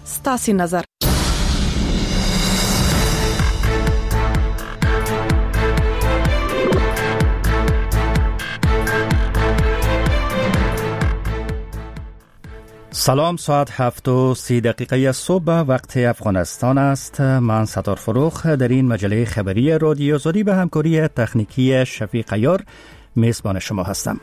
ستاسي نظر. سلام، ساعت 7:30 صبح وقت افغانستان است. من ستار فروخ در این مجله خبری رادیو آزادی به همکاری تکنیکی شفیق عیار میزبان شما هستم.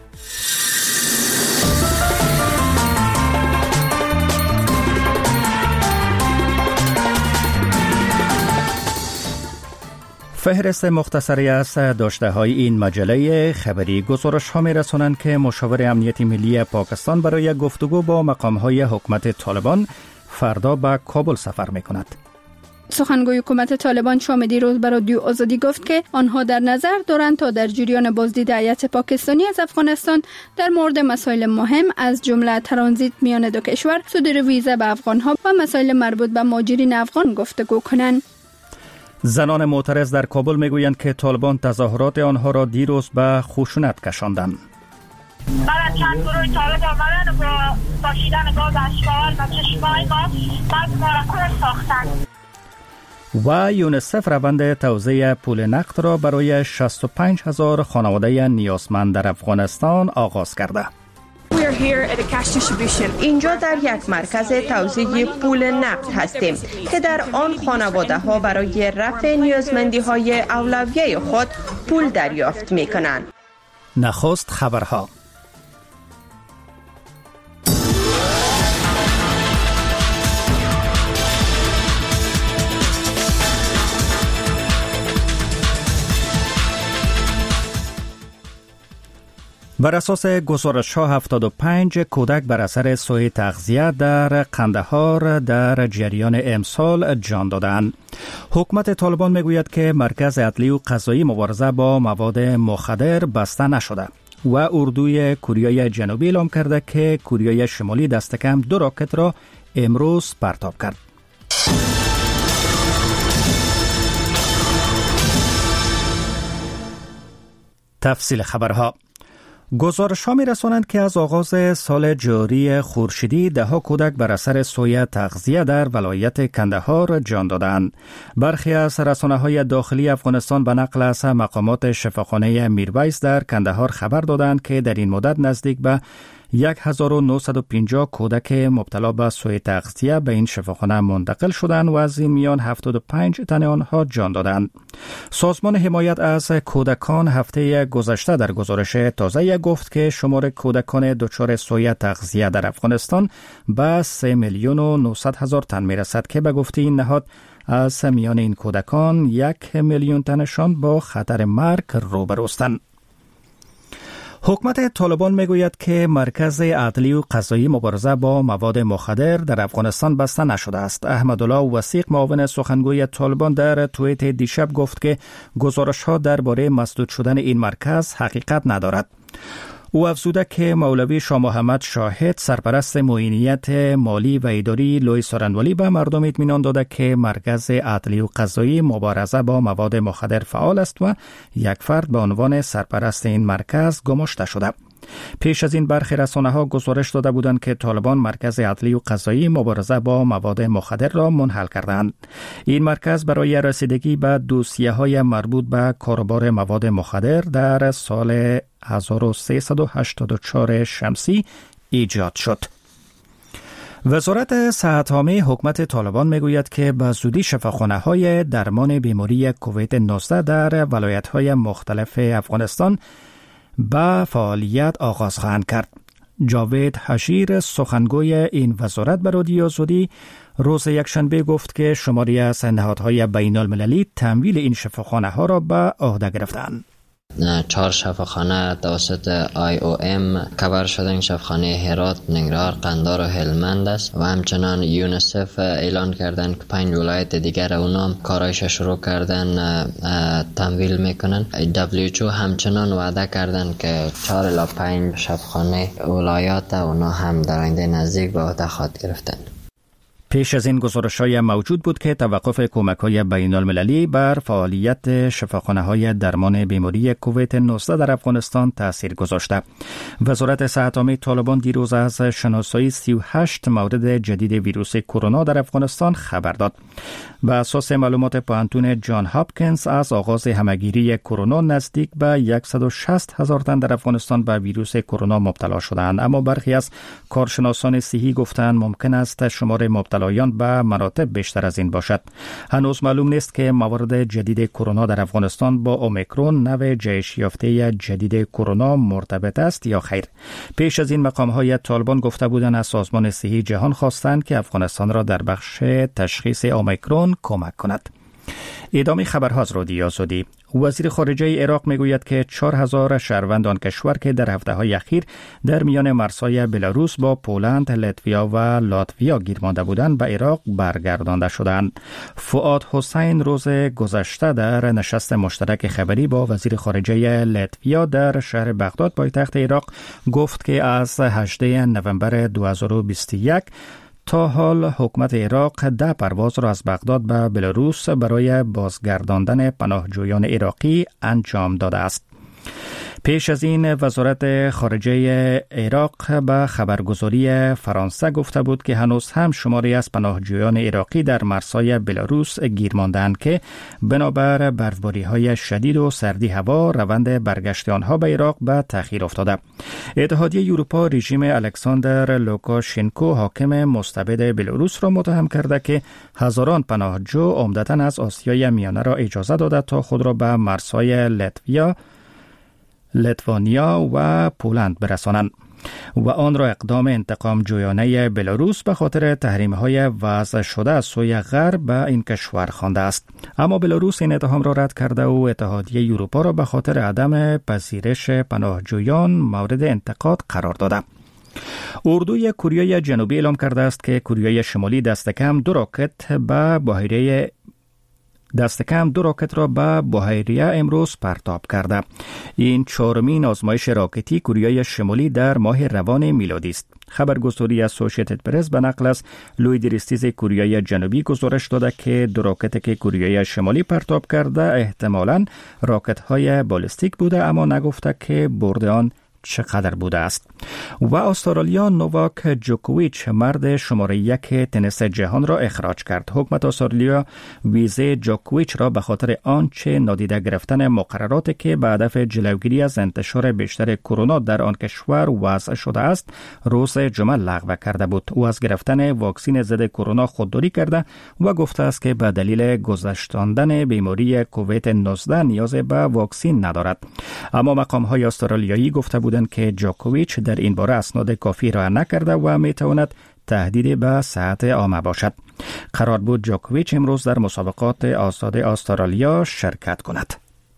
فهرست مختصری از داشته های این مجله خبری گزارش ها می رسانند که مشاور امنیت ملی پاکستان برای گفتگو با مقام های حکومت طالبان فردا به کابل سفر می کند. سخنگوی حکومت طالبان شام دیروز به رادیو آزادی گفت که آنها در نظر دارند تا در جریان بازدید هیئت پاکستانی از افغانستان در مورد مسائل مهم از جمله ترانزیت میان دو کشور، صدور ویزا به افغانها و مسائل مربوط به مهاجرین افغان گفتگو کنند. زنان معترض در کابل میگویند که طالبان تظاهرات آنها را دیروز به خشونت کشاندند. بعد چند گروه طالب آمدن و با شیدن گاز اشکال و چشمای ما بعد ما را کور ساختند. و یونیسف روند توزیع پول نقد را برای 65,000 خانواده نیازمند در افغانستان آغاز کرده. اینجا در یک مرکز توزیع پول نقد هستیم که در آن خانواده ها برای رفع نیازمندی های اولویه خود پول دریافت می کنند. نخست خبرها. بر اساس گزارش‌ها 75 کودک بر اثر سوء تغذیه در قندهار در جریان امسال جان دادند. حکومت طالبان میگوید که مرکز عدلی و قضایی مبارزه با مواد مخدر بسته نشده و اردوی کره جنوبی اعلام کرده که کره شمالی دست کم 2 راکت را امروز پرتاب کرد. تفصیل خبرها. گزارش ها می رسانند که از آغاز سال جاری خورشیدی دهها کودک بر اثر سوء تغذیه در ولایت کندهار جان دادند. برخی از رسانه‌های داخلی افغانستان به نقل از مقامات شفاخانه میرویس در کندهار خبر دادند که در این مدت نزدیک به 1950 کودک مبتلا به سوء تغذیه به این شفاخانه منتقل شدند و از این میان 75 تن آنها جان دادند. سازمان حمایت از کودکان هفته گذشته در گزارش تازه گفت که شمار کودکان دچار سوء تغذیه در افغانستان به 3,900,000 تن میرسد که به گفته این نهاد از میان این کودکان 1,000,000 تنشان با خطر مرگ روبروستند. حکومت طالبان میگوید که مرکز عدلی و قضایی مبارزه با مواد مخدر در افغانستان بسته نشده است. احمدالله وثیق معاون سخنگوی طالبان در توییت دیشب گفت که گزارش‌ها درباره مسدود شدن این مرکز حقیقت ندارد. او افزوده که مولوی شاه محمد شاهد سرپرست معینیت مالی و اداری لوی سارنوالی به مردم اطمینان داده که مرکز عدلی و قضایی مبارزه با مواد مخدر فعال است و یک فرد به عنوان سرپرست این مرکز گماشته شده. پیش از این برخی رسانه‌ها گزارش داده بودند که طالبان مرکز عدلی و قضایی مبارزه با مواد مخدر را منحل کردند. این مرکز برای رسیدگی به دوسیه‌های مربوط به کاروبار مواد مخدر در سال 1384 شمسی ایجاد شد. وزارت صحت عامه حکومت طالبان میگوید که به زودی شفاخانه‌های درمان بیماری کووید 19 در ولایت‌های مختلف افغانستان با فعالیت آغاز خواهند کرد. جاوید حشیر سخنگوی این وزارت به رادیو آزادی روز یکشنبه گفت که شماری از نهادهای بین المللی تمویل این شفاخانه‌ها را به عهده گرفتند. 4 شفاخانه توسط IOM کاور شدن. شفاخانه هرات، ننگرهار، قندهار و هلمند است و همچنان یونیسف اعلان کردن که 5 ولایت دیگر اونام کارایش شروع کردن تمویل میکنن. WHO همچنان وعده کردن که 4 الی 5 شفاخانه ولایات اونا هم در آینده نزدیک به عهده خواهد گرفتن. پیش از این گزارش‌های موجود بود که توقف کمک‌های بین‌المللی بر فعالیت شفاخانه‌های درمان بیماری کووید 19 در افغانستان تأثیر گذاشته. وزارت صحت عامه طالبان دیروز از شناسایی 38 مورد جدید ویروس کرونا در افغانستان خبر داد. بر اساس معلومات پوهنتون جان هاپکینز از آغاز همهگیری کرونا نزدیک به 160,000 تن در افغانستان به ویروس کرونا مبتلا شدند، اما برخی از کارشناسان صحی گفتند ممکن است شمار مبتلایان به مراتب بیشتر از این باشد. هنوز معلوم نیست که موارد جدید کرونا در افغانستان با اومیکرون نوع جهش یافته جدید کرونا مرتبط است یا خیر. پیش از این مقام‌های طالبان گفته بودند از سازمان صحی جهان خواستند که افغانستان را در بخش تشخیص اومیکرون کمک کند. ادامه خبرها از رادیو آزادی. وزیر خارجه عراق میگوید که 4,000 شهروند آن کشور که در هفته‌های اخیر در میان مرزهای بلاروس با پولند، لتویا و لاتویا گیر مانده بودند به عراق برگردانده شدند. فؤاد حسین روز گذشته در نشست مشترک خبری با وزیر خارجه لتویا در شهر بغداد پایتخت عراق گفت که از 18 نوامبر 2021 تا حال حکومت عراق 10 پرواز را از بغداد به بلاروس برای بازگرداندن پناهجویان عراقی انجام داده است. پیش از این وزارت خارجه عراق به خبرگزاری فرانسه گفته بود که هنوز هم شماری از پناهجویان عراقی در مرزهای بلاروس گیر ماندند که بنابر برفباری‌های شدید و سردی هوا روند برگشت آنها به عراق به تأخیر افتاده. اتحادیه اروپا رژیم الکساندر لوکاشنکو حاکم مستبد بلاروس را متهم کرده که هزاران پناهجو عمدتاً از آسیای میانه را اجازه داده تا خود را به مرزهای لتوانیا و پولند برسانند و آن را اقدام انتقام جویانه بلاروس به خاطر تحریم‌های وضع شده از سوی غرب به این کشور خوانده است. اما بلاروس این اتهام را رد کرده و اتحادیه اروپا را به خاطر عدم پذیرش پناهجویان مورد انتقاد قرار داده. اردوی کره جنوبی اعلام کرده است که کره شمالی دست کم دو راکت را به بحیره امروز پرتاب کرده. این چهارمین آزمایش راکتی کره شمالی در ماه روان میلادی است. خبرگزاری اسوسییتد پرس به نقل از لوید ریستیز کره جنوبی گزارش داده که دو راکت که کره شمالی پرتاب کرده احتمالاً راکت‌های بالستیک بوده، اما نگفته که برد آن چقدر بوده است. و استرالیا نوواک جوکوویچ مرد شماره 1 تنیس جهان را اخراج کرد. حکومت استرالیا ویزه جوکوویچ را به خاطر آنچه نادیده گرفتن مقرراتی که به هدف جلوگیری از انتشار بیشتر کرونا در آن کشور وضع شده است روز جمعه لغو کرده بود. او از گرفتن واکسن ضد کرونا خودداری کرده و گفته است که به دلیل گذشتاندن بیماری کووید 19 نیاز به واکسن ندارد. اما مقام‌های استرالیایی گفته بودند که جوکوویچ در این باره اسناد کافی را نکرده و میتواند تهدید به صحت عامه باشد. قرار بود جوکوویچ امروز در مسابقات آزاد استرالیا شرکت کند.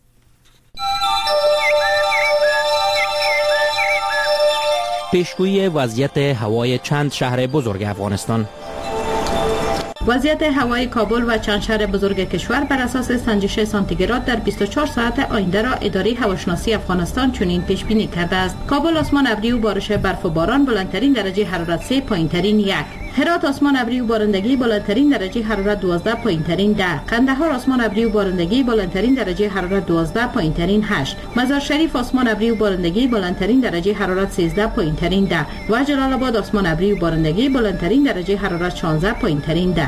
پیشگویی وضعیت هوای چند شهر بزرگ افغانستان. وضعیت هوای کابل و چند شهر بزرگ کشور بر اساس سنجش سانتیگراد در 24 ساعت آینده را اداره هواشناسی افغانستان چنین پیش بینی کرده است: کابل آسمان ابری و بارش برف و باران، بلندترین درجه حرارت 3، پایینترین 1. هرات آسمان ابری و بارندگی، بلندترین درجه حرارت 12، پایینترین 10. قندهار آسمان ابری و بارندگی، بلندترین درجه حرارت 12، پایینترین 8. مزار شریف آسمان ابری و بارندگی، بلندترین درجه حرارت 13، پایینترین 10. و جلال آباد آسمان ابری و بارندگی، بلندترین درجه حرارت 16، پایینترین 10.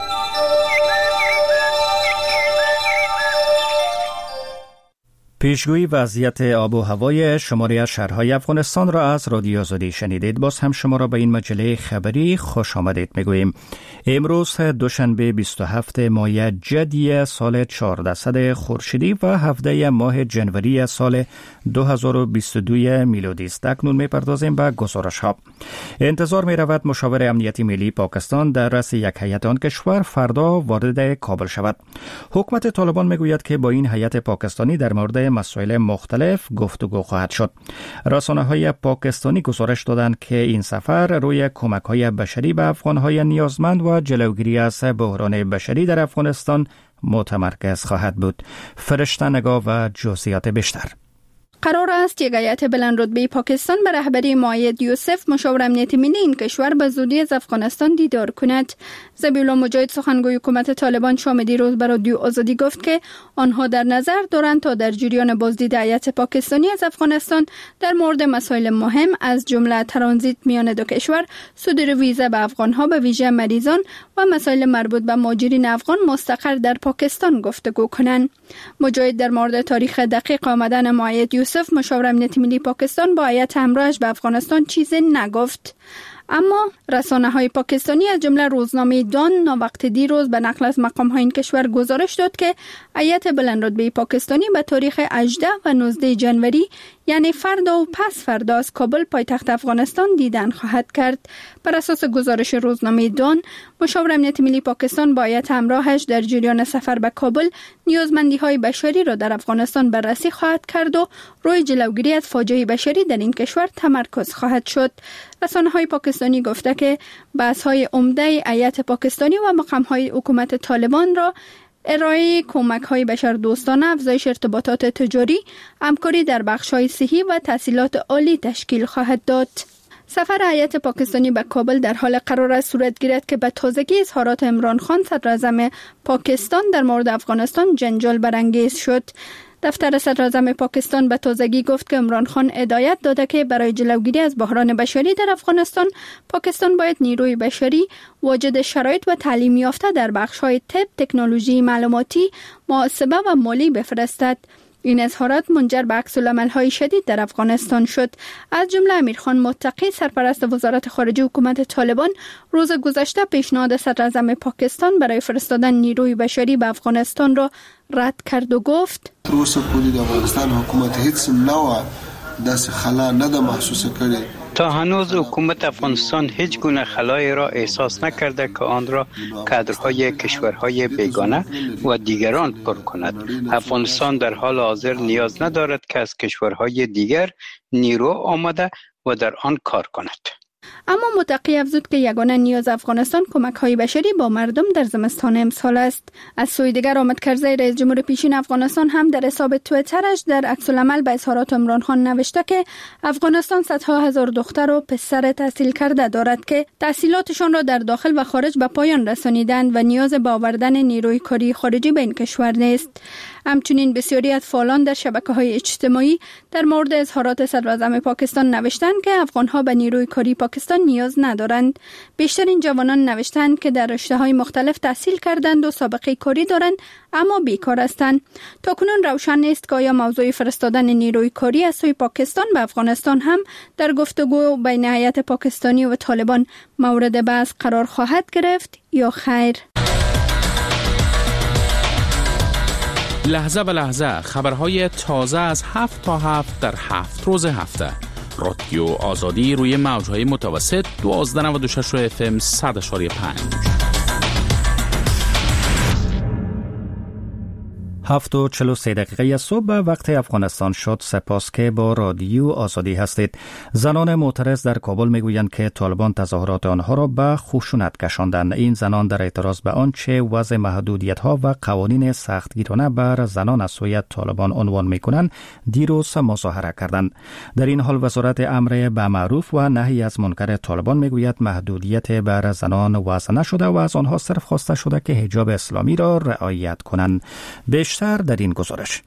پیشگویی وضعیت آب و هوای شماری از شهرهای افغانستان را از رادیو آزادی شنیدید. باز هم شما را به این مجله خبری خوش آمدید میگوییم. امروز دوشنبه 27 ماه جدی سال 1400 خورشیدی و 17 ماه جنوری سال 2022 میلادی است. اکنون میپردازیم به گزارش ها. انتظار می رود مشاور امنیتی ملی پاکستان در رأس یک هیئت آن کشور فردا وارد کابل شود. حکومت طالبان میگوید که با این هیئت پاکستانی در مورد مسائل مختلف گفتگو خواهد شد. رسانه‌های پاکستانی گزارش دادند که این سفر روی کمک‌های بشری به افغان‌های نیازمند و جلوگیری از بحران بشری در افغانستان متمرکز خواهد بود. فرشته نگاه و جزئیات بیشتر. قرار است یک هیئت بلند رتبه پاکستان به رهبری مؤید یوسف مشاور امنیت ملی این کشور به زودی از افغانستان دیدار کند. ذبیح الله مجاهد سخنگوی حکومت طالبان شام دیروز به رادیو آزادی گفت که آنها در نظر دارند تا در جریان بازدید هیئت پاکستانی از افغانستان در مورد مسائل مهم از جمله ترانزیت میان دو کشور، صدور ویزا به افغانها به ویژه مریضان و مسائل مربوط به مهاجرین افغان مستقر در پاکستان گفتگو کنند. مجاهد در مورد تاریخ دقیق آمدن مؤید یوسف مشاور امنیت ملی پاکستان با هیئت همراهش به افغانستان چیزی نگفت. اما رسانه‌های پاکستانی از جمله روزنامه دان ناوقت دیروز به نقل از مقام‌های این کشور گزارش داد که هیئت بلند رتبه پاکستانی به تاریخ 18 و 19 جنوری یعنی فردا و پس فردا از کابل پایتخت افغانستان دیدن خواهد کرد. بر اساس گزارش روزنامه دان، مشاور امنیت ملی پاکستان با هیئت همراهش در جریان سفر به کابل نیازمندی‌های بشری را در افغانستان بررسی خواهد کرد و روی جلوگیری از فاجعه بشری در این کشور تمرکز خواهد شد. رسانه‌های پاکستانی گفته که بحث‌های عمده هیئت پاکستانی و مقام‌های حکومت طالبان را ارائه کمک‌های بشردوستانه، افزایش ارتباطات تجاری، همکاری در بخش‌های صحی و تحصیلات عالی تشکیل خواهد داد. سفر هیئت پاکستانی به کابل در حال قرار است صورت گیرد که به تازگی اظهارات عمران خان صدراعظم پاکستان در مورد افغانستان جنجال برانگیز شد. دفتر صدراعظم پاکستان به تازگی گفت که عمران خان هدایت داده که برای جلوگیری از بحران بشری در افغانستان، پاکستان باید نیروی بشری واجد شرایط و تعلیم یافته در بخش‌های طب، تکنولوژی معلوماتی، محاسبه و مالی بفرستد. این اظهارات منجر به عکس‌العمل‌های شدید در افغانستان شد. از جمله امیرخان متقی سرپرست وزارت خارجه حکومت طالبان روز گذشته پیشنهاد صدراعظم پاکستان برای فرستادن نیروی بشری به افغانستان را رد کرد و گفت روز پولی د افغانستان حکومت هیڅ نوع داسې خلا نه ده محسوسه کړې. تا هنوز حکومت افغانستان هیچ گونه خلایی را احساس نکرده که آن را کادرهای کشورهای بیگانه و دیگران پر کند. افغانستان در حال حاضر نیاز ندارد که از کشورهای دیگر نیرو آمده و در آن کار کند. اما متقی افزود که یگانه نیاز افغانستان کمک‌های بشری با مردم در زمستان امسال است. از سوی دیگر آمد کرزی رئیس جمهور پیشین افغانستان هم در حساب توییترش در عکس‌العمل به اظهارات عمران خان نوشته که افغانستان صدها هزار دختر و پسر تحصیل کرده دارد که تحصیلاتشان را در داخل و خارج به پایان رسانیدند و نیاز به آوردن نیروی کاری خارجی به این کشور نیست. همچنین بسیاری از فعالان در شبکه‌های اجتماعی در مورد اظهارات صدراعظم پاکستان نوشتند که افغان‌ها به نیروی کاری پاکستان نیاز ندارند. بیشتر این جوانان نوشتند که در رشته‌های مختلف تحصیل کردند و سابقه کاری دارند اما بیکار هستند. تاکنون روشن نیست که آیا موضوع فرستادن نیروی کاری از سوی پاکستان به افغانستان هم در گفتگو بین هیئت پاکستانی و طالبان مورد بحث قرار خواهد گرفت یا خیر. لحظه به لحظه خبرهای تازه از 7 تا 7 در 7 روز هفته. رادیو آزادی روی موجهای متوسط 1296 FM 100.5. 7:43 صبح وقت افغانستان شد. سپاس که با رادیو آزادی هستید. زنان معترض در کابل میگویند که طالبان تظاهرات آنها را به خشونت کشاندند. این زنان در اعتراض به آنچه وضع محدودیت‌ها و قوانین سختگیرانه بر زنان از سوی طالبان عنوان می‌کنند دیروز مظاهره کردند. در این حال وزارت امر به معروف و نهی از منکر طالبان میگوید محدودیت بر زنان وضع نشده و از آنها صرف خواسته شده که حجاب اسلامی را رعایت کنند. بیشتر در این گزارش.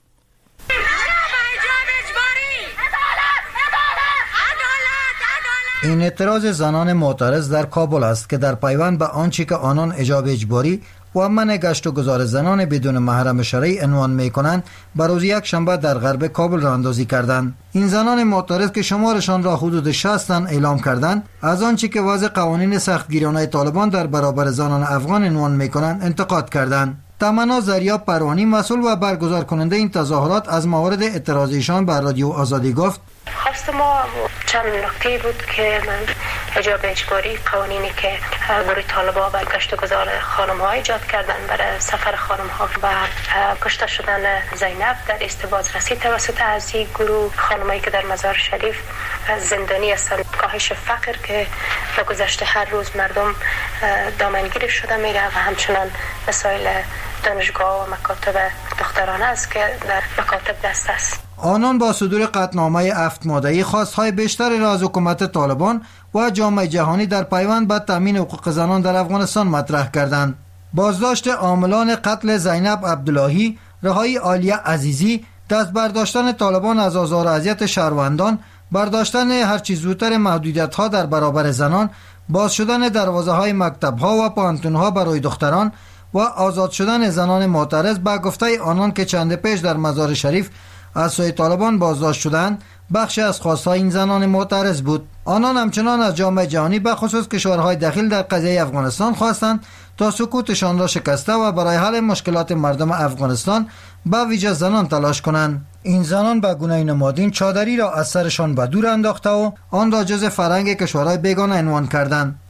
این اعتراض زنان معترض در کابل است که در پیوند به آنچه که آنان حجاب اجباری و منع گشت و گذار زنان بدون محرم شرعی عنوان می‌کنند بر روز یک شنبه در غرب کابل راه اندازی کردند. این زنان معترض که شمارشان را حدود 60 اعلام کردند از آنچه که وضع قوانین سختگیرانه طالبان در برابر زنان افغان عنوان می‌کنند انتقاد کردند. تمنا زریاب پروانی مسئول و برگزار کننده این تظاهرات از موارد اعتراض ایشان بر رادیو آزادی گفت خواست ما چند نکته بود که من حجاب اجباری قوانینی که گروه طالبان بر گشت و گذار خانم ها ایجاد کردن برای سفر خانم ها و کشته شدن زینب در استباز رسید توسط از این گروه خانمایی که در مزار شریف زندانی هستند، کاهش فقر که در گذشته هر روز مردم دامنگیر شده میره و همچنان مسائل دانشگاه و مکاتب دخترانه است که در مکاتب دست است. آنان با صدور قطعنامه 7 ماده‌ای خواست‌های بیشتری را از حکومت طالبان و جامعه جهانی در پیوند به تامین حقوق زنان در افغانستان مطرح کردند. بازداشت عاملان قتل زینب عبداللهی، رهایی عالیه عزیزی، دست برداشتن طالبان از آزار و اذیت شهروندان، برداشتن هرچی زودتر محدودیت‌ها در برابر زنان، باز شدن دروازه‌های مکتب‌ها و پانتون‌ها برای دختران و آزاد شدن زنان معترض به گفته آنان که چند پیش در مزار شریف از سوی طالبان بازداشت شدند، بخشی از خواستهای این زنان معترض بود. آنان همچنان از جامعه جهانی به خصوص کشورهای دخیل در قضیه افغانستان خواستند تا سکوتشان را شکسته و برای حل مشکلات مردم افغانستان به ویژه زنان تلاش کنند. این زنان به گونه نمادین چادری را از سرشان به دور انداخته و آن را جز فرهنگ کشورهای بیگانه عنوان کردند.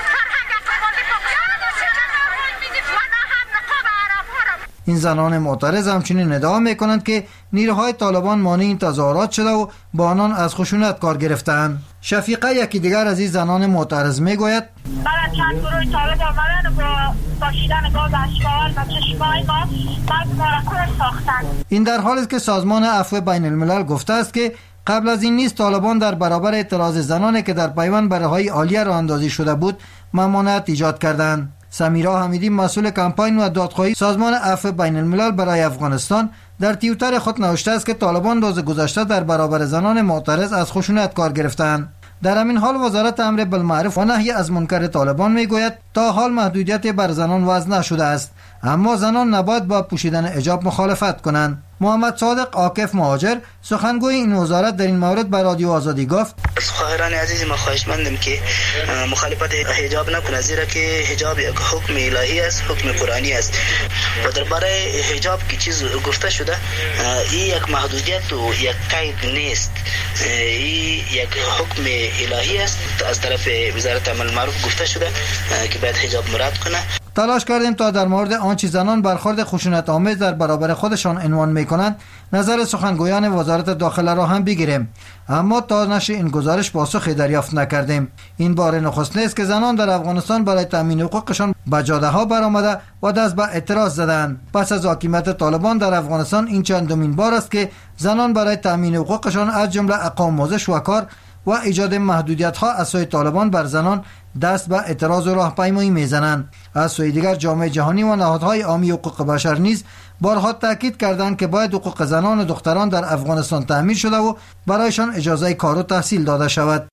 این زنان معترض همچنین ادعا میکنند که نیروهای طالبان مانع این تظاهرات شده و با آنان از خشونت کار گرفتند. شفیقه یکی دیگر از این زنان معترض میگوید بعد چند گروه طالب آمدن و با پاشیدن گاز اشکال و چشمای ما بعد ما را کور ساختند. این در حالی است که سازمان عفو بین الملل گفته است که قبل از این نیز طالبان در برابر اعتراض زنانی که در پیوند به رهایی عالیه راه اندازی شده بود ممانعت ایجاد کردند. سمیرا حمیدی مسئول کمپاین و دادخواهی سازمان عفو بین الملل برای افغانستان در توییتر خود نوشته است که طالبان روز گذشته در برابر زنان معترض از خشونت کار گرفتند. در همین حال وزارت امر بالمعروف و نهی از منکر طالبان میگوید تا حال محدودیت بر زنان وضع نشده است، اما زنان نباید با پوشیدن حجاب مخالفت کنند. محمد صادق عاکف مهاجر سخنگوی این وزارت در این مورد به رادیو آزادی گفت از خواهران عزیز ما خواهشمندم که مخالفت حجاب نکنند، زیرا که حجاب یک حکم الهی است، حکم قرآنی است و درباره حجاب که چیز گفته شده این یک محدودیت و یک قید نیست، این یک حکم الهی است از طرف وزارت امر معروف گفته شده که باید حجاب مراعات کنه. تلاش کردیم تا در مورد آنچه زنان برخورد خشونت آمیز در برابر خودشان عنوان میکنند نظر سخنگویان وزارت داخله را هم بگیریم، اما تا نشر این گزارش پاسخی دریافت نکردیم. این بار نخست نیست که زنان در افغانستان برای تامین حقوقشان به جاده ها برآمده و دست به اعتراض زدند. پس از حاکمیت طالبان در افغانستان این چندمین بار است که زنان برای تامین حقوقشان از جمله اقام‌آموزش و کار و ایجاد محدودیت ها از سوی طالبان بر زنان دست به اعتراض و راهپیمایی میزنند. از سوی دیگر جامعه جهانی و نهادهای عامی حقوق بشر نیز بارها تاکید کردند که باید حقوق زنان و دختران در افغانستان تأمین شده و برایشان اجازه کار و تحصیل داده شود.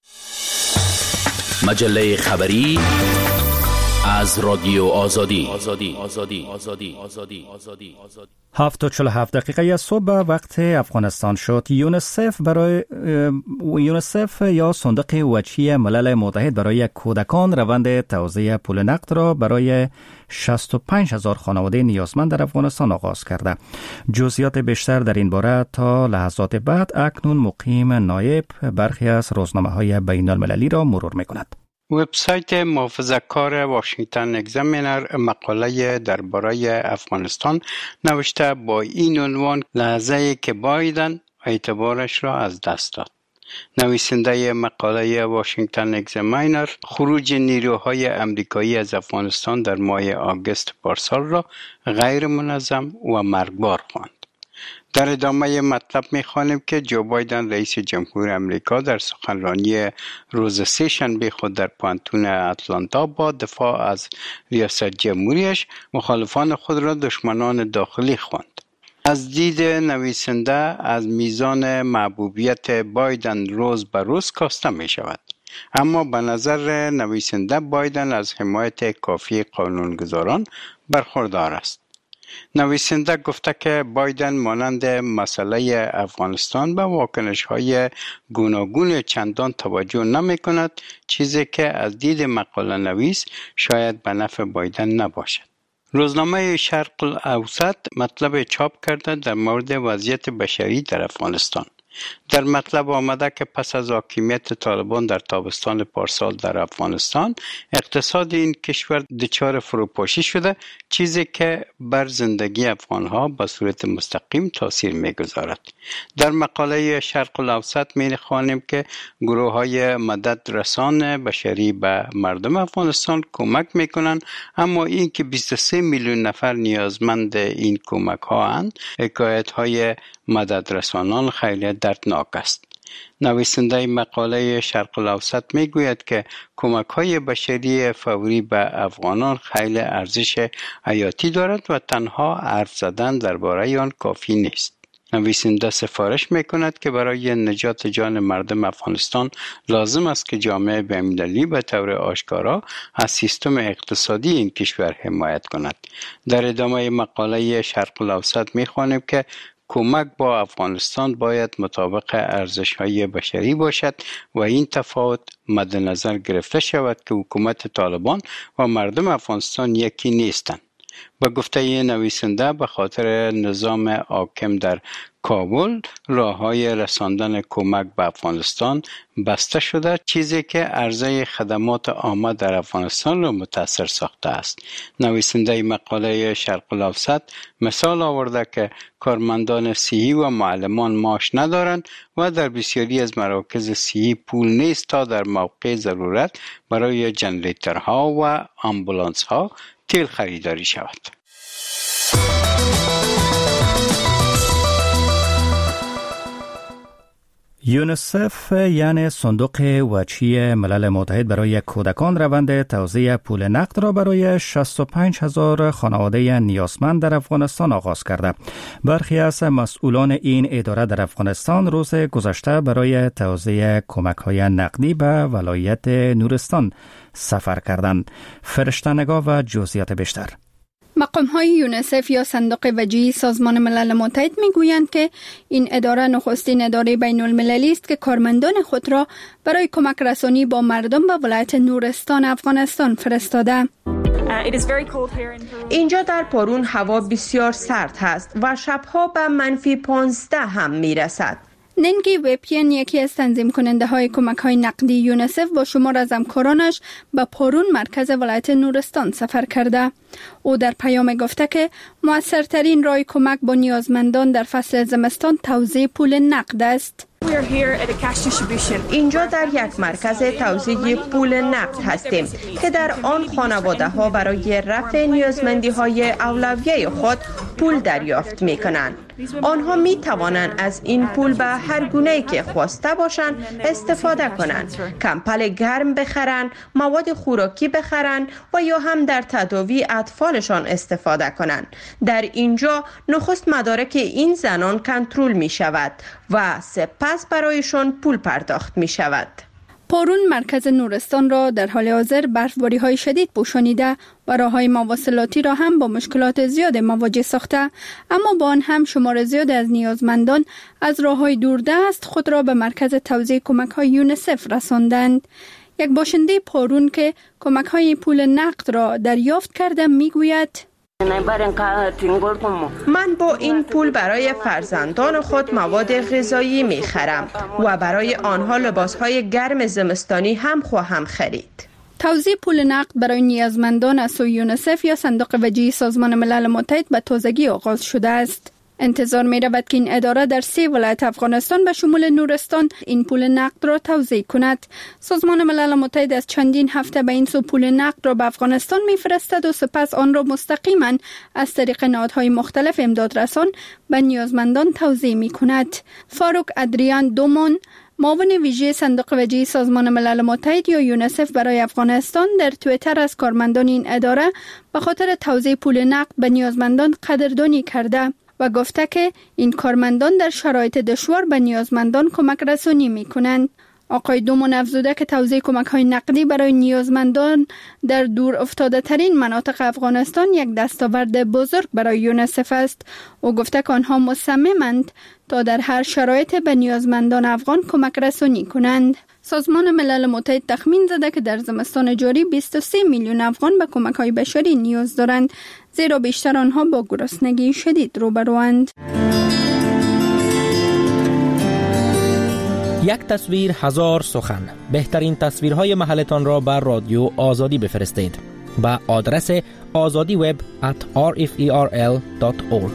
مجله خبری از رادیو آزادی. 7:47 دقیقه صبح وقت افغانستان شد. یونیسف یا صندوق وجهی ملل متحد برای کودکان روند توزیع پول نقد را برای 65,000 خانواده نیازمند در افغانستان آغاز کرده. جزئیات بیشتر در این باره تا لحظات بعد اکنون مقیم نایب برخی از روزنامه‌های بین المللی را مرور می‌کند. وبسایت محافظه‌کار واشنگتن اگزامینر مقاله درباره افغانستان نوشته با این عنوان لحظه‌ای که بایدن اعتبارش را از دست داد. نویسنده مقاله واشنگتن اگزامینر خروج نیروهای امریکایی از افغانستان در ماه آگوست پارسال را غیر منظم و مرگبار خواند. در ادامه مطلب می‌خوانیم که جو بایدن رئیس جمهور امریکا در سخنرانی روز سه‌شنبه خود در پانتون اتلانتا با دفاع از ریاست جمهوریش مخالفان خود را دشمنان داخلی خواند. از دید نویسنده از میزان محبوبیت بایدن روز به روز کاسته می شود. اما به نظر نویسنده بایدن از حمایت کافی قانونگذاران برخوردار است. نویسنده گفته که بایدن مانند مسئله افغانستان به واکنش‌های گوناگون چندان توجه نمی‌کند، چیزی که از دید مقاله نویس شاید به نفع بایدن نباشد. روزنامه شرق الاوسط مطلب چاپ کرده در مورد وضعیت بشری در افغانستان. در مطلب آمده که پس از حاکمیت طالبان در تابستان پارسال در افغانستان اقتصاد این کشور دچار فروپاشی شده، چیزی که بر زندگی افغانها به صورت مستقیم تاثیر میگذارد. در مقاله شرق الاوسط می‌خوانیم که گروه‌های مدد رسان بشری به مردم افغانستان کمک میکنند، اما این که 23 میلیون نفر نیازمند این کمک ها اند، حکایت‌های مدد رسانان خیلی دردناک است. نویسنده مقاله شرق الاوسط میگوید که کمک‌های بشری فوری به افغانان خیلی ارزش حیاتی دارد و تنها حرف زدن درباره آن کافی نیست. نویسنده سفارش میکند که برای نجات جان مردم افغانستان لازم است که جامعه بین‌المللی به طور آشکارا از سیستم اقتصادی این کشور حمایت کند. در ادامه مقاله شرق الاوسط میخوانیم که کمک با افغانستان باید مطابق ارزش‌های بشری باشد و این تفاوت مد نظر گرفته شود که حکومت طالبان و مردم افغانستان یکی نیستند. به گفته نویسنده به خاطر نظام حاکم در کابل راه‌های رساندن کمک به افغانستان بسته شده، چیزی که عرضه خدمات عامه در افغانستان را متاثر ساخته است. نویسنده مقاله شرق الاوسط مثال آورده که کارمندان صحی و معلمان معاش ندارند و در بسیاری از مراکز صحی پول نیست تا در موقع ضرورت برای جنریترها و آمبولانس‌ها تیل خریداری شود. یونیسف یعنی صندوق وچی ملل متحد برای کودکان روند توزیع پول نقد را برای 65,000 خانواده نیازمند در افغانستان آغاز کرده. برخی از مسئولان این اداره در افغانستان روز گذشته برای توزیع کمک‌های نقدی به ولایت نورستان سفر کردند. فرشته نگاه و جزئیات بیشتر. مقام‌های یونیسف یا صندوق وجیه سازمان ملل متحد می‌گویند که این اداره نخستین اداره بین‌المللی است که کارمندان خود را برای کمک رسانی با مردم به ولایت نورستان افغانستان فرستاده. اینجا در پرون هوا بسیار سرد هست و شبها به -15 هم میرسد. ننگی وپین یکی از تنظیم کننده های کمک های نقدی یونیسف با شمار از همکارانش به پرون مرکز ولایت نورستان سفر کرده. او در پیام گفته که مؤثرترین راه کمک با نیازمندان در فصل زمستان توزیع پول نقد است. اینجا در یک مرکز توزیع پول نقد هستیم که در آن خانواده ها برای رفع نیازمندی های اولویه خود پول دریافت می کنند. آنها می توانند از این پول به هر گونه‌ای که خواسته باشند استفاده کنند. کمپل گرم بخرند، مواد خوراکی بخرند و یا هم در تداوی اطفالشان استفاده کنند. در اینجا نخست مدارک این زنان کنترل می شود و سپس برایشان پول پرداخت می شود. پرون مرکز نورستان را در حال حاضر برفباری‌های شدید پوشانیده و راه‌های مواصلاتی را هم با مشکلات زیاد مواجه ساخته، اما با آن هم شمار زیاد از نیازمندان از راه‌های دوردست خود را به مرکز توزیع کمک‌های یونیسف رساندند. یک باشنده پرون که کمک‌های پول نقد را دریافت کرده می‌گوید: من با این پول برای فرزندان خود مواد غذایی می‌خرم و برای آنها لباس‌های گرم زمستانی هم خواهم خرید. توزیع پول نقد برای نیازمندان از سوی یونیسف یا صندوق وجیه سازمان ملل متحد به تازگی آغاز شده است. انتظار می رود که این اداره در 3 ولایت افغانستان به شمول نورستان این پول نقد را توزیع کند. سازمان ملل متحد از چندین هفته به این سو پول نقد را به افغانستان می فرستد و سپس آن را مستقیما از طریق نهادهای مختلف امدادرسان به نیازمندان توزیع می کند. فاروق ادریان دومون، معاون ویژه صندوق وجیه سازمان ملل متحد یا یونیسف برای افغانستان، در توییتر از کارمندان این اداره به خاطر توزیع پول نقد به نیازمندان قدردانی کرده و گفته که این کارمندان در شرایط دشوار به نیازمندان کمک رسانی می کنند. آقای دومون افزوده که توزیع کمک های نقدی برای نیازمندان در دور افتاده ترین مناطق افغانستان یک دستاورد بزرگ برای یونیسف است. او گفته که آنها مصممند تا در هر شرایط به نیازمندان افغان کمک رسانی کنند. سازمان ملل متحد تخمین زده که در زمستان جاری 23 میلیون افغان به کمک های بشری نیاز دارند، زیرا بیشتر آنها با گرسنگی شدید روبروند. یک تصویر هزار سخن. بهترین تصویرهای محلتان را بر رادیو آزادی بفرستید به آدرس azadiweb@rferl.org.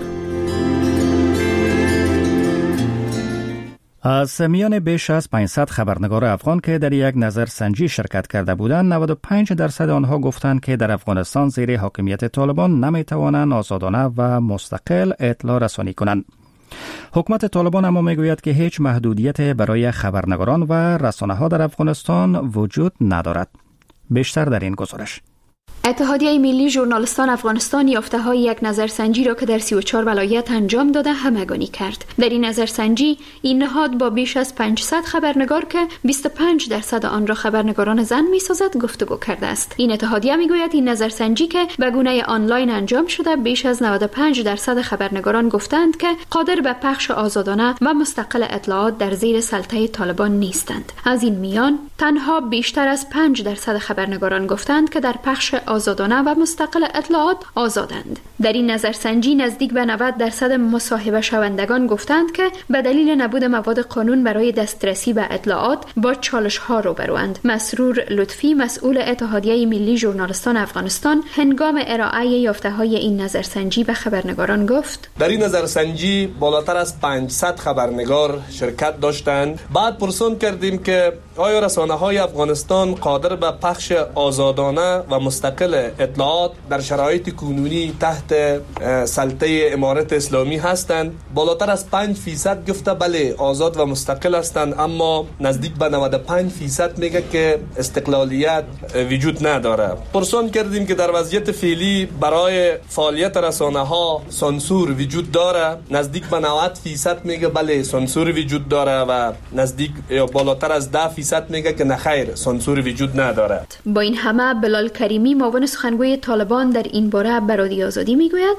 از میان بیش از 500 خبرنگار افغان که در یک نظرسنجی شرکت کرده بودند، 95% آنها گفتند که در افغانستان زیر حاکمیت طالبان نمیتوانند آزادانه و مستقل اطلاع رسانی کنند. حکومت طالبان اما میگوید که هیچ محدودیت برای خبرنگاران و رسانه‌ها در افغانستان وجود ندارد. بیشتر در این گزارش. اتحادیه ملی ژورنالیستان افغانستان یافته‌های یک نظرسنجی را که در 34 ولایت انجام داده همگانی کرد. در این نظرسنجی این نهاد با بیش از 500 خبرنگار که 25% آن را خبرنگاران زن می‌سازد گفتگو کرده است. این اتحادیه میگوید این نظرسنجی که به گونه آنلاین انجام شده، بیش از 95% خبرنگاران گفتند که قادر به پخش آزادانه و مستقل اطلاعات در زیر سلطه طالبان نیستند. از این میان تنها بیشتر از 5% خبرنگاران گفتند که در پخش آزادانه و مستقل اطلاعات آزادند. در این نظرسنجی نزدیک به 90% مصاحبه شوندگان گفتند که به دلیل نبود مواد قانون برای دسترسی به اطلاعات با چالش‌ها روبروند. مسرور لطفی، مسئول اتحادیه ملی ژورنالیستان افغانستان، هنگام ارائه یافته‌های این نظرسنجی به خبرنگاران گفت: در این نظرسنجی بالاتر از 500 خبرنگار شرکت داشتند. بعد پرسان کردیم که آیا رسانه‌های افغانستان قادر به پخش آزادانه و مستقل اطلاعات در شرایط کنونی تحت سلطه امارت اسلامی هستند؟ بالاتر از 5% گفته بله آزاد و مستقل هستند، اما نزدیک به 95% میگه که استقلالیت وجود نداره. پرسان کردیم که در وضعیت فعلی برای فعالیت رسانه‌ها سانسور وجود داره؟ نزدیک به 90% میگه بله سانسور وجود داره و نزدیک یا بالاتر از 10% میگه که نخیر سانسور وجود نداره. با این همه بلال کریمی، معاون سخنگوی طالبان، در این باره به رادیو آزادی میگوید: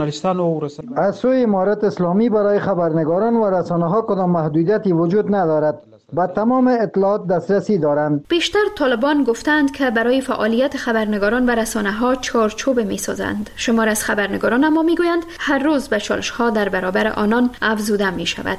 از سوی امارت اسلامی برای خبرنگاران و رسانه‌ها کدام محدودیتی وجود ندارد. با تمام اطلاعات دسترسی دارند. بیشتر طالبان گفتند که برای فعالیت خبرنگاران و رسانه‌ها چارچوب می‌سازند. شمار از خبرنگاران اما میگویند هر روز به چالش‌ها در برابر آنان افزوده می‌شود.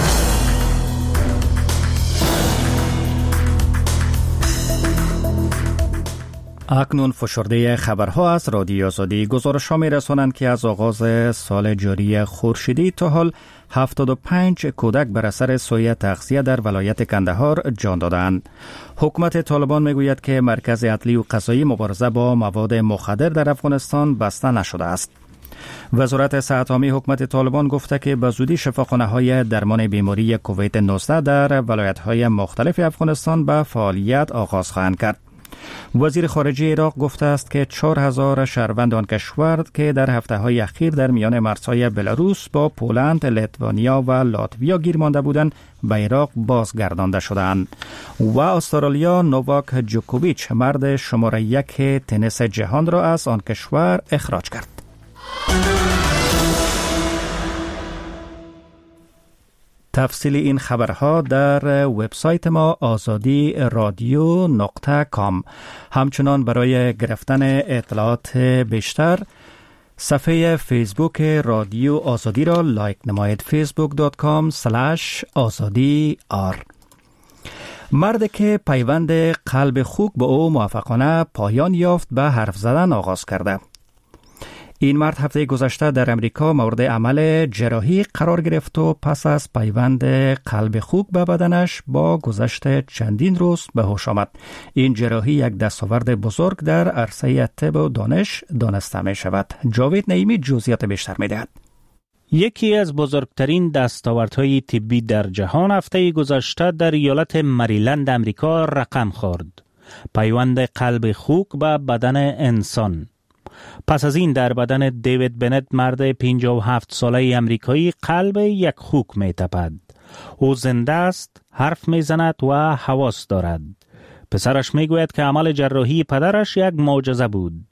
اکنون فشرده خبرها از رادیو آزادی. گزارش‌ها می‌رسانند که از آغاز سال جاری خورشیدی تا حال 75 کودک بر اثر سوء تغذیه در ولایت کندهار جان دادند. حکومت طالبان میگوید که مرکز عدلی و قضایی مبارزه با مواد مخدر در افغانستان بسته نشده است. وزارت صحت عامه حکومت طالبان گفته که به زودی شفاخانه‌های درمان بیماری کووید 19 در ولایت‌های مختلف افغانستان به فعالیت آغاز خواهند کرد. وزیر خارجه عراق گفته است که 4000 شهروند آن کشور که در هفته‌های اخیر در میان مرزهای بلاروس با پولند، لیتوانیا و لاتویا گیر مانده بودند به عراق بازگردانده شدند. و استرالیا نوواک جوکوویچ، مرد شماره 1 تنیس جهان را از آن کشور اخراج کرد. تفصیل این خبرها در وبسایت ما azadi.radio.com. همچنان برای گرفتن اطلاعات بیشتر صفحه فیسبوک رادیو آزادی را لایک نمایید. facebook.com/azadi.r. مردی که پیوند قلب خوک به او موفقانه پایان یافت به حرف زدن آغاز کرده. این مرد هفته گذشته در امریکا مورد عمل جراحی قرار گرفت و پس از پیوند قلب خوک به بدنش با گذشت چندین روز به هوش آمد. این جراحی یک دستاورد بزرگ در عرصه طب و دانش دانسته می شود. جاوید نعیمی جزئیات بیشتر می دهد. یکی از بزرگترین دستاوردهای طبی در جهان هفته گذشته در ایالت مریلند امریکا رقم خورد. پیوند قلب خوک به بدن انسان. پس از این در بدن دیوید بنت، مرد 57 ساله امریکایی، قلب یک خوک می تپد. او زنده است، حرف می زند و حواس دارد. پسرش می گوید که عمل جراحی پدرش یک معجزه بود.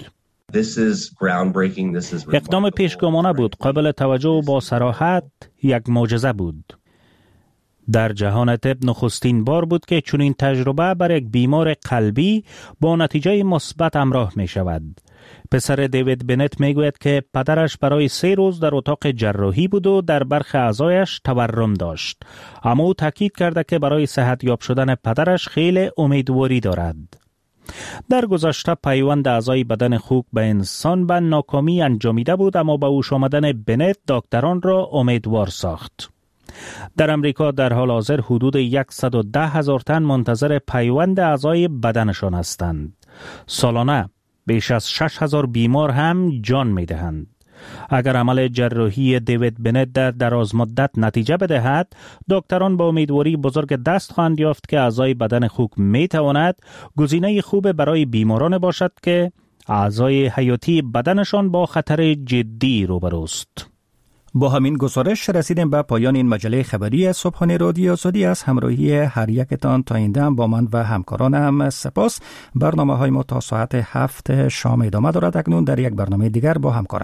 اقدام پیشگامانه بود، قابل توجه و با صراحت یک معجزه بود. در جهان طب نخستین بار بود که چنین تجربه بر یک بیمار قلبی با نتیجه مثبت همراه می شود. پسر دیوید بنت میگوید که پدرش برای 3 روز در اتاق جراحی بود و در برخی اعضایش تورم داشت. اما او تاکید کرده که برای صحت یاب شدن پدرش خیلی امیدواری دارد. در گذشته پیوند اعضای بدن خوک به انسان به ناکامی انجامیده بود، اما با هوش آمدن بنت دکتران را امیدوار ساخت. در امریکا در حال حاضر حدود 110,000 تن منتظر پیوند اعضای بدنشان هستند. سالانه بیش از 6,000 بیمار هم جان می دهند. اگر عمل جراحی دیوید بنت در دراز مدت نتیجه بدهد، دکتران با امیدواری بزرگ دست خواهند یافت که اعضای بدن خوک می تواند گزینه خوب برای بیماران باشد که اعضای حیاتی بدنشان با خطر جدی روبروست. با همین گزارش رسیدیم به پایان این مجله خبری صبحانه رادیو آزادی. از همراهی هر یکتان تا این دم با من و همکارانم سپاس. برنامه های ما تا ساعت 7 شام ادامه دارد. اکنون در یک برنامه دیگر با همکارم